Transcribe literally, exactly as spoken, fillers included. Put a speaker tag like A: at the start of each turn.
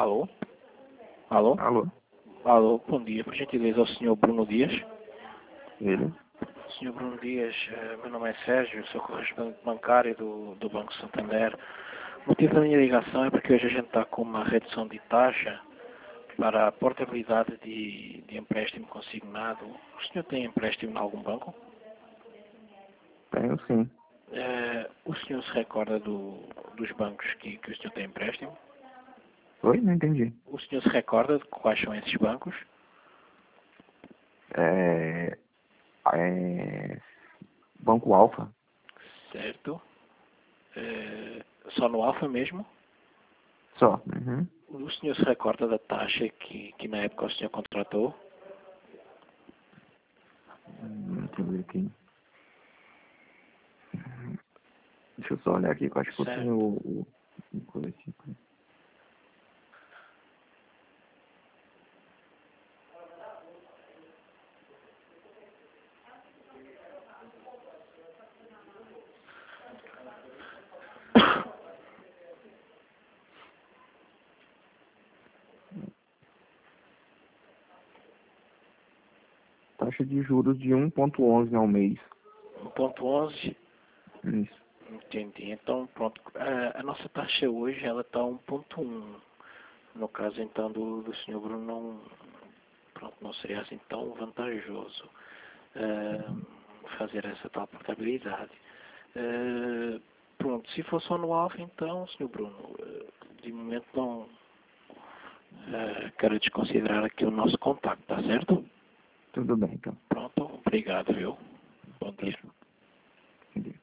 A: Alô? Alô?
B: Alô?
A: Alô, bom dia. Por gentileza, ao senhor Bruno Dias.
B: Ele?
A: senhor Bruno Dias, eh, meu nome é Sérgio, sou correspondente bancário do, do Banco Santander. O motivo da minha ligação é porque hoje a gente está com uma redução de taxa para a portabilidade de, de empréstimo consignado. O senhor tem empréstimo em algum banco?
B: Tenho sim.
A: Eh, o senhor se recorda do, dos bancos que, que o senhor tem empréstimo?
B: Oi? Não entendi.
A: O senhor se recorda de quais são esses bancos?
B: É... é... Banco Alfa?
A: Certo. Eh, só no Alfa mesmo?
B: Só. Uhum.
A: O senhor se recorda da taxa que, que na época o senhor contratou?
B: Hum, Deixa eu ver aqui. Uhum. Deixa eu só olhar aqui, que eu acho que eu
A: Certo.
B: tenho o... o... o coletivo. Taxa de juros de um ponto onze ao mês.
A: um ponto onze.
B: Isso.
A: Entendi. Então, pronto. A, a nossa taxa hoje, ela está um ponto um. No caso, então, do, do senhor Bruno, não, pronto, não seria assim tão vantajoso eh, fazer essa tal portabilidade. Eh, pronto, se for só no Alfa, então, senhor Bruno, eh, de momento não eh, quero desconsiderar aqui o nosso contacto, tá certo?
B: Tudo bem, então.
A: Pronto, obrigado, viu? Bom
B: Tá
A: dia.
B: certo. Entendi.